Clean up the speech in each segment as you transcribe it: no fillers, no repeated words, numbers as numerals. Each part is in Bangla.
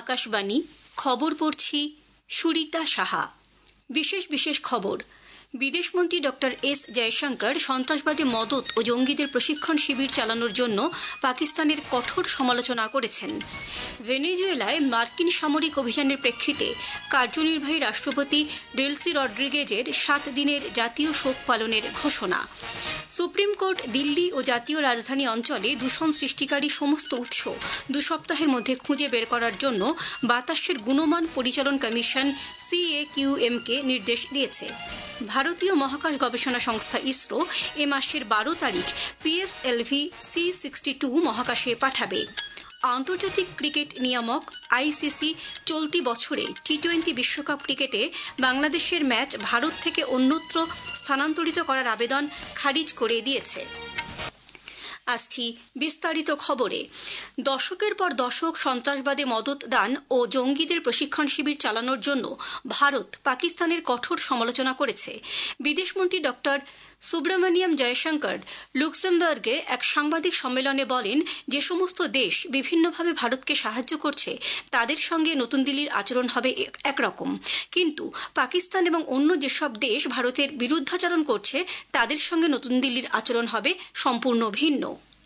আকাশবাণী খবর পড়ছি সুরিতা সাহা। বিশেষ খবর। বিদেশমন্ত্রী ডক্টর এস জয়শঙ্কর সন্ত্রাসবাদী মদত ও জঙ্গিদের প্রশিক্ষণ শিবির চালানোর জন্য পাকিস্তানের কঠোর সমালোচনা করেছেন। ভেনেজুয়েলায় মার্কিন সামরিক অভিযানের প্রেক্ষিতে কার্যনির্বাহী রাষ্ট্রপতি ডেলসি রড্রিগেজের 7 দিনের জাতীয় শোক পালনের ঘোষণা। সুপ্রিম কোর্ট দিল্লি ও জাতীয় রাজধানী অঞ্চলে দূষণ সৃষ্টিকারী সমস্ত উৎস 2 সপ্তাহের মধ্যে খুঁজে বের করার জন্য বাতাসের গুণমান পরিচালন কমিশন CAQMকে নির্দেশ দিয়েছে। ভারতীয় মহাকাশ গবেষণা সংস্থা ইসরো এ মাসের 12 তারিখ PSLV C62 মহাকাশে পাঠাবে। আন্তর্জাতিক ক্রিকেট নিয়ামক ICC চলতি বছরে T20 বিশ্বকাপ ক্রিকেটে বাংলাদেশের ম্যাচ ভারত থেকে অন্যত্র স্থানান্তরিত করার আবেদন খারিজ করে দিয়েছে। আসছি বিস্তারিত খবরে। দশকের পর দশক সন্ত্রাসবাদে মদত দান ও জঙ্গিদের প্রশিক্ষণ শিবির চালানোর জন্য ভারত পাকিস্তানের কঠোর সমালোচনা করেছে। বিদেশমন্ত্রী ডক্টর সুব্রমণিয়াম জয়শঙ্কর লুক্সেমবার্গে এক সাংবাদিক সম্মেলনে বলেন, যে সমস্ত দেশ বিভিন্নভাবে ভারতকে সাহায্য করছে তাদের সঙ্গে নতুন দিল্লির আচরণ হবে একরকম, কিন্তু পাকিস্তান এবং অন্য যেসব দেশ ভারতের বিরুদ্ধাচরণ করছে তাদের সঙ্গে নতুন দিল্লির আচরণ হবে সম্পূর্ণ ভিন্ন।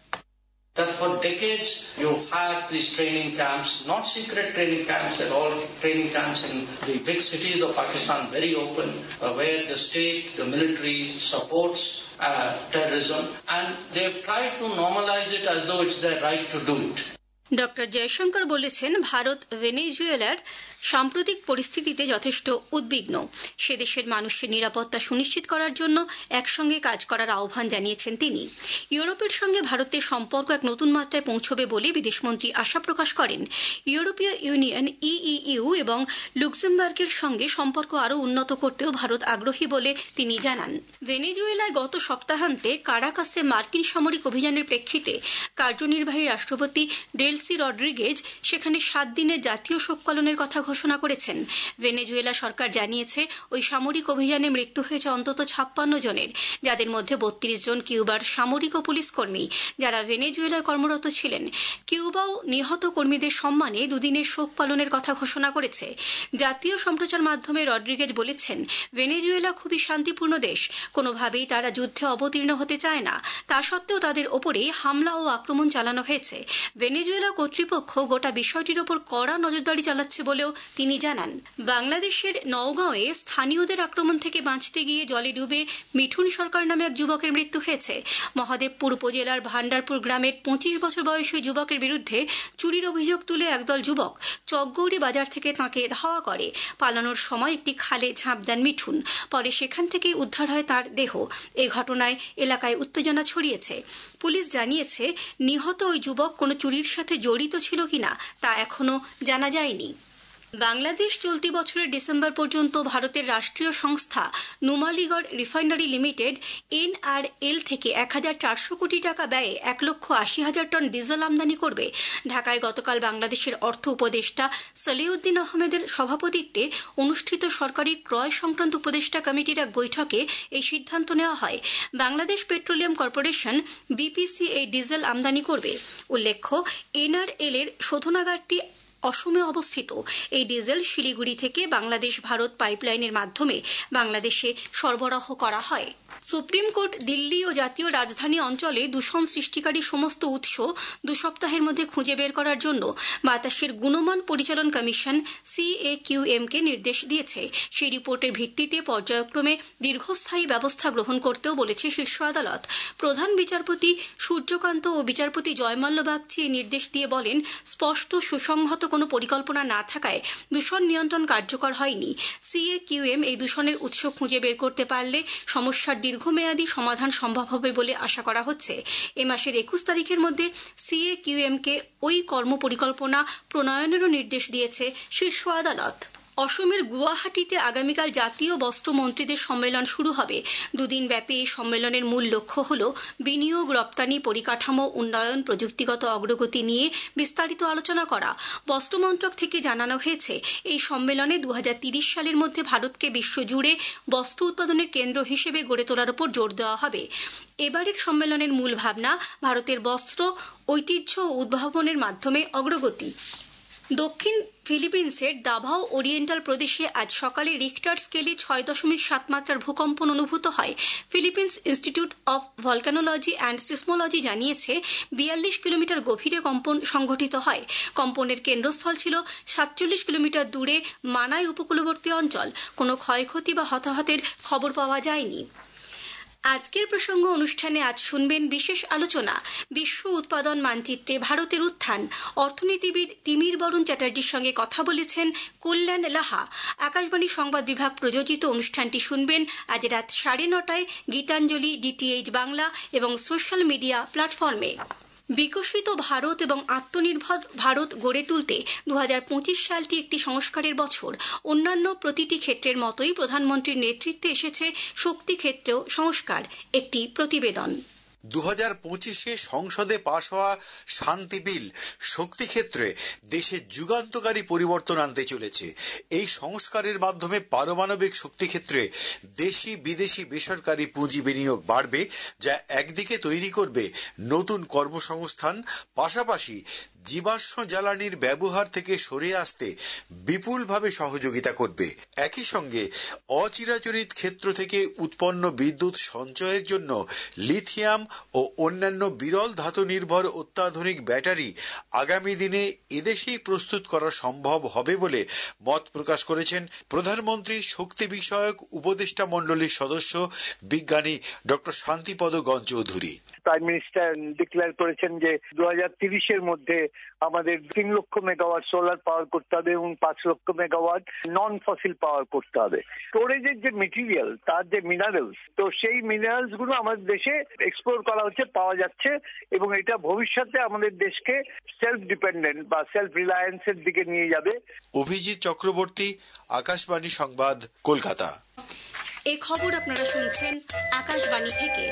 That for decades you had these training camps, not secret training camps at all, training camps in the big cities of Pakistan, very open, where the state, the military supports terrorism, and they've tried to normalize it as though it's their right to do it. Doctor Jaishankar বলেছেন, ভারত ভেনেজুয়েলার সাম্প্রতিক পরিস্থিতিতে যথেষ্ট উদ্বিগ্ন। সে দেশের মানুষের নিরাপত্তা সুনিশ্চিত করার জন্য একসঙ্গে কাজ করার আহ্বান জানিয়েছেন তিনি। ইউরোপের সঙ্গে ভারতের সম্পর্ক এক নতুন মাত্রায় পৌঁছবে বলে বিদেশমন্ত্রী আশা প্রকাশ করেন। ইউরোপীয় ইউনিয়ন EU এবং লুক্সেমবার্গের সঙ্গে সম্পর্ক আরও উন্নত করতেও ভারত আগ্রহী বলে তিনি জানান। ভেনেজুয়েলায় গত সপ্তাহান্তে কারাকাসে মার্কিন সামরিক অভিযানের প্রেক্ষিতে কার্যনির্বাহী রাষ্ট্রপতি ডেলসি রড্রিগেজ সেখানে 7 দিনের জাতীয় শোক পালনের কথা ঘোষণা করেছেন। ভেনেজুয়েলা সরকার জানিয়েছে, ওই সামরিক অভিযানে মৃত্যু হয়েছে অন্তত 56 জনের, যাদের মধ্যে 32 জন কিউবার সামরিক ও পুলিশ কর্মী যারা ভেনেজুয়েলায় কর্মরত ছিলেন। কিউবাও নিহত কর্মীদের সম্মানে 2 দিনের শোক পালনের কথা ঘোষণা করেছে। জাতীয় সম্প্রচার মাধ্যমে রড্রিগেজ বলেছেন, ভেনেজুয়েলা খুবই শান্তিপূর্ণ দেশ, কোনোভাবেই তারা যুদ্ধে অবতীর্ণ হতে চায় না। তা সত্ত্বেও তাদের ওপরে হামলা ও আক্রমণ চালানো হয়েছে। ভেনেজুয়েলা কর্তৃপক্ষ গোটা বিষয়টির ওপর কড়া নজরদারি চালাচ্ছে বলেও তিনি জানান। বাংলাদেশের নওগাঁয়ে স্থানীয়দের আক্রমণ থেকে বাঁচতে গিয়ে জলে ডুবে মিঠুন সরকার নামে এক যুবকের মৃত্যু হয়েছে। মহাদেবপুর উপজেলার ভান্ডারপুর গ্রামের 25 বছর বয়সী যুবকের বিরুদ্ধে চুরির অভিযোগ তুলে একদল যুবক চকগৌরী বাজার থেকে তাঁকে ধাওয়া করে। পালানোর সময় একটি খালে ঝাঁপ দেন মিঠুন। পরে সেখান থেকে উদ্ধার হয় তার দেহ। এ ঘটনায় এলাকায় উত্তেজনা ছড়িয়েছে। পুলিশ জানিয়েছে, নিহত ওই যুবক কোনো চুরির সাথে জড়িত ছিল কিনা তা এখনো জানা যায়নি। বাংলাদেশ চলতি বছরের ডিসেম্বর পর্যন্ত ভারতের রাষ্ট্রীয় সংস্থা নুমালীগড় রিফাইনারি লিমিটেড NRL থেকে 1400 কোটি টাকা ব্যয়ে 1,80,000 টন ডিজেল আমদানি করবে। ঢাকায় গতকাল বাংলাদেশের অর্থ উপদেষ্টা সলিউদ্দিন আহমেদের সভাপতিত্বে অনুষ্ঠিত সরকারি ক্রয় সংক্রান্ত উপদেষ্টা কমিটির এক বৈঠকে এই সিদ্ধান্ত নেওয়া হয়। বাংলাদেশ পেট্রোলিয়াম কর্পোরেশন BPC এই ডিজেল আমদানি করবে। উল্লেখ্য, NRL এর শোধনাগারটি অসমে অবস্থিত। এই ডিজেল শিলিগুড়ি থেকে বাংলাদেশ ভারত পাইপলাইনের মাধ্যমে বাংলাদেশে সরবরাহ করা হয়। সুপ্রিম কোর্ট দিল্লি ও জাতীয় রাজধানী অঞ্চলে দূষণ সৃষ্টিকারী সমস্ত উৎস 2 সপ্তাহের মধ্যে খুঁজে বের করার জন্য বাতাসের গুণমান পরিচালন কমিশন CAQMকে নির্দেশ দিয়েছে। সেই রিপোর্টের ভিত্তিতে পর্যায়ক্রমে দীর্ঘস্থায়ী ব্যবস্থা গ্রহণ করতেও বলেছে শীর্ষ আদালত। প্রধান বিচারপতি সূর্যকান্ত ও বিচারপতি জয়মাল্য বাগচি এই নির্দেশ দিয়ে বলেন, স্পষ্ট সুসংহত কোনো পরিকল্পনা না থাকায় দূষণ নিয়ন্ত্রণ কার্যকর হয়নি। CAQM এই দূষণের উৎস খুঁজে বের করতে পারলে সমস্যার দীর্ঘমেয়াদী সমাধান সম্ভব হবে বলে আশা করা হচ্ছে। এ মাসের 21 তারিখের মধ্যে CAQMকে ওই কর্মপরিকল্পনা প্রণয়নেরও নির্দেশ দিয়েছে শীর্ষ আদালত। অসমের গুয়াহাটিতে আগামীকাল জাতীয় বস্ত্র মন্ত্রীদের সম্মেলন শুরু হবে। 2 দিন ব্যাপী এই সম্মেলনের মূল লক্ষ্য হল বিনিয়োগ, রপ্তানি, পরিকাঠামো উন্নয়ন, প্রযুক্তিগত অগ্রগতি নিয়ে বিস্তারিত আলোচনা করা। বস্ত্রমন্ত্রক থেকে জানানো হয়েছে, এই সম্মেলনে 2030 সালের মধ্যে ভারতকে বিশ্বজুড়ে বস্ত্র উৎপাদনের কেন্দ্র হিসেবে গড়ে তোলার উপর জোর দেওয়া হবে। এবারের সম্মেলনের মূল ভাবনা ভারতের বস্ত্র ঐতিহ্য ও উদ্ভাবনের মাধ্যমে অগ্রগতি। দক্ষিণ ফিলিপিন্সের দাভাও ওরিয়েন্টাল প্রদেশে আজ সকালে রিক্টার স্কেলে 6.7 মাত্রার ভূকম্পন অনুভূত হয়। Philippines institute of volcanology and seismology জানিয়েছে 42 কিলোমিটার গভীরে কম্পন সংঘটিত হয়। কম্পনের কেন্দ্রস্থল ছিল 47 কিলোমিটার দূরে মানাই উপকূলবর্তী অঞ্চল। কোনো ক্ষয়ক্ষতি বা হতাহতের খবর পাওয়া যায়নি। আজকের প্রসঙ্গ অনুষ্ঠানে আজ শুনবেন বিশেষ আলোচনা বিশ্ব উৎপাদন মানচিত্রে ভারতের উত্থান। অর্থনীতিবিদ তিমির বরুণ চ্যাটার্জির সঙ্গে কথা বলেছেন কল্যাণ লাহা। আকাশবাণী সংবাদ বিভাগ প্রযোজিত অনুষ্ঠানটি শুনবেন আজ রাত 9:30 গীতাঞ্জলি, ডিটিএইচ বাংলা এবং সোশ্যাল মিডিয়া প্ল্যাটফর্মে। বিকশিত ভারত এবং আত্মনির্ভর ভারত গড়ে তুলতে 2025 সালটি একটি সংস্কারের বছর। অন্যান্য প্রতিটি ক্ষেত্রের মতোই প্রধানমন্ত্রীর নেতৃত্বে এসেছে শক্তি ক্ষেত্রেও সংস্কার। একটি প্রতিবেদন। 2025-এ সংসদে পাশ হওয়া শান্তি বিল শক্তি ক্ষেত্রে দেশে যুগান্তকারী পরিবর্তন আনতে চলেছে। এই সংস্কারের মাধ্যমে পারমাণবিক শক্তি ক্ষেত্রে দেশি বিদেশি বেসরকারি পুঁজি বিনিয়োগ বাড়বে, যা একদিকে তৈরি করবে নতুন কর্মসংস্থান, পাশাপাশি জীবাশ্ম জ্বালানির ব্যবহার থেকে সরে আসতে বিপুলভাবে সহযোগিতা করবে। একই সঙ্গে অচিরাচরিত ক্ষেত্র থেকে উৎপন্ন বিদ্যুৎ সঞ্চয়ের জন্য লিথিয়াম ও অন্যান্য বিরল ধাতু নির্ভর অত্যাধুনিক ব্যাটারি আগামী দিনে এদেশেই প্রস্তুত করা সম্ভব হবে বলে মত প্রকাশ করেছেন প্রধানমন্ত্রী শক্তি বিষয়ক উপদেষ্টা মণ্ডলীর সদস্য বিজ্ঞানী doctor Shantipada Ganchaudhuri. Prime minister declare করেছেন যে 2030-এর মধ্যে আমাদের 3 লক্ষ মেগাওয়াট সোলার পাওয়ার করতে হবে এবং 5 লক্ষ মেগাওয়াট নন ফসিল পাওয়ার করতে হবে। স্টোরেজের যে মেটেরিয়াল, তার যে মিনারেলস, তো সেই মিনারেলস গুলো আমাদের দেশে এক্সপ্লোর করা হচ্ছে, পাওয়া যাচ্ছে এবং এটা ভবিষ্যতে আমাদের দেশকে সেলফ ডিপেন্ডেন্ট বা সেলফ রিলায়েন্সের দিকে নিয়ে যাবে। অভিজিৎ চক্রবর্তী, আকাশবাণী সংবাদ, কলকাতা। এই খবর আপনারা শুনছেন আকাশবাণী থেকে।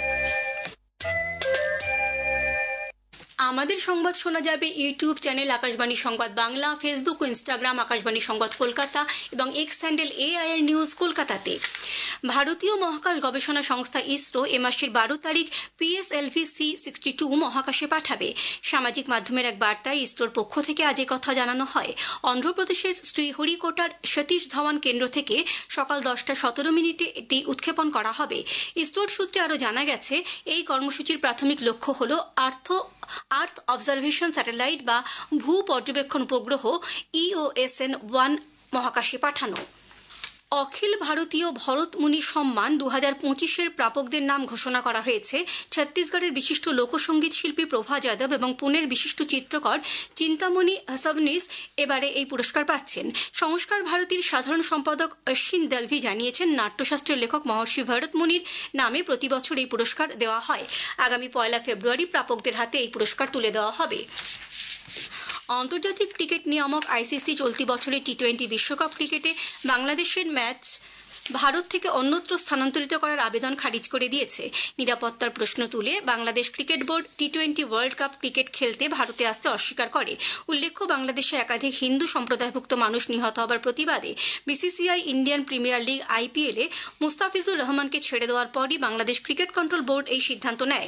আমাদের সংবাদ শোনা যাবে ইউটিউব চ্যানেল আকাশবাণী সংবাদ বাংলা, ফেসবুক ও ইনস্টাগ্রাম আকাশবাণী সংবাদ কলকাতা এবং এক্স হ্যান্ডেল AIR নিউজ কলকাতাতে। ভারতীয় মহাকাশ গবেষণা সংস্থা ইসরো এ মাসের 12 তারিখ PSLV C-62 মহাকাশে পাঠাবে। সামাজিক মাধ্যমের এক বার্তায় ইসরোর পক্ষ থেকে আজ কথা জানানো হয়। অন্ধ্রপ্রদেশের শ্রীহরিকোটার সতীশ ধাওয়ান কেন্দ্র থেকে সকাল 10:17 এটি উৎক্ষেপণ করা হবে। ইসরোর সূত্রে আরও জানা গেছে, এই কর্মসূচির প্রাথমিক লক্ষ্য হল আর্থ অবজারভেশন স্যাটেলাইট বা ভূ পর্যবেক্ষণ উপগ্রহ EOSN-1 মহাকাশে পাঠানো। অখিল ভারতীয় ভরত মুনি সম্মান 2025-এর প্রাপকদের নাম ঘোষণা করা হয়েছে। ছত্তিশগড়ের বিশিষ্ট লোকসঙ্গীত শিল্পী প্রভা যাদব এবং পুনের বিশিষ্ট চিত্রকর চিন্তামণি হাসাবনিস এবারে এই পুরস্কার পাচ্ছেন। সংস্কার ভারতীর সাধারণ সম্পাদক অশ্বিন দলভি জানিয়েছেন, নাট্যশাস্ত্রের লেখক মহর্ষি ভরত মুনির নামে প্রতি বছর এই পুরস্কার দেওয়া হয়। আগামী 1 ফেব্রুয়ারি প্রাপকদের হাতে এই পুরস্কার তুলে দেওয়া হবে। আন্তর্জাতিক ক্রিকেট নিয়ামক ICC চলতি বছরের T20 বিশ্বকাপ ক্রিকেটে বাংলাদেশের ম্যাচ ভারত থেকে অন্যত্র স্থানান্তরিত করার আবেদন খারিজ করে দিয়েছে। নিরাপত্তার প্রশ্ন তুলে Bangladesh cricket board T20 world cup cricket খেলতে ভারতে আসতে অস্বীকার করে। উল্লেখ্য, বাংলাদেশে একাধিক হিন্দু সম্প্রদায়ভুক্ত মানুষ নিহত হবার প্রতিবাদে BCCI ইন্ডিয়ান প্রিমিয়ার লিগ IPL-এ মুস্তাফিজুর রহমানকে ছেড়ে দেওয়ার পরই বাংলাদেশ ক্রিকেট কন্ট্রোল বোর্ড এই সিদ্ধান্ত নেয়।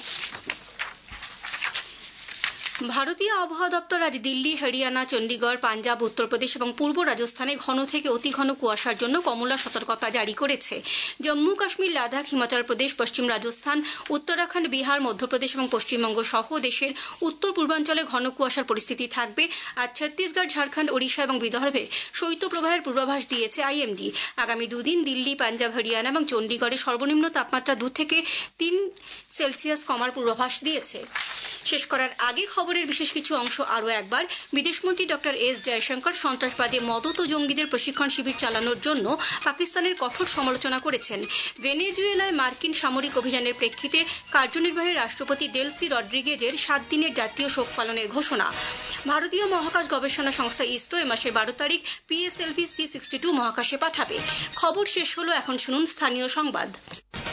ভারতীয় আবহাওয়া দপ্তর আজ দিল্লি, হরিয়ানা, চণ্ডীগড়, পাঞ্জাব, উত্তরপ্রদেশ এবং পূর্ব রাজস্থানে ঘন থেকে অতি ঘন কুয়াশার জন্য কমলা সতর্কতা জারি করেছে। জম্মু কাশ্মীর, লাদাখ, হিমাচল প্রদেশ, পশ্চিম রাজস্থান, উত্তরাখণ্ড, বিহার, মধ্যপ্রদেশ এবং পশ্চিমবঙ্গ সহ দেশের উত্তর পূর্বাঞ্চলে ঘন কুয়াশার পরিস্থিতি থাকবে। আর ছত্তিশগড়, ঝাড়খণ্ড, ওড়িশা এবং বিদর্ভে শৈত্যপ্রবাহের পূর্বাভাস দিয়েছে IMD। আগামী 2 দিন দিল্লি, পাঞ্জাব, হরিয়ানা এবং চণ্ডীগড়ে সর্বনিম্ন তাপমাত্রা 2 থেকে 3 সেলসিয়াস কমার পূর্বাভাস দিয়েছে। শেষ করার আগে খবরের বিশেষ কিছু অংশ আরও একবার। বিদেশমন্ত্রী ডক্টর S জয়শঙ্কর সন্ত্রাসবাদী মদত ও জঙ্গিদের প্রশিক্ষণ শিবির চালানোর জন্য পাকিস্তানের কঠোর সমালোচনা করেছেন। ভেনেজুয়েলায় মার্কিন সামরিক অভিযানের প্রেক্ষিতে কার্যনির্বাহী রাষ্ট্রপতি ডেলসি রড্রিগেজের 7 দিনের জাতীয় শোক পালনের ঘোষণা। ভারতীয় মহাকাশ গবেষণা সংস্থা ইসরো এ মাসের 12 তারিখ PSLV C-62 মহাকাশে পাঠাবে। খবর শেষ হলো, এখন শুনুন স্থানীয় সংবাদ।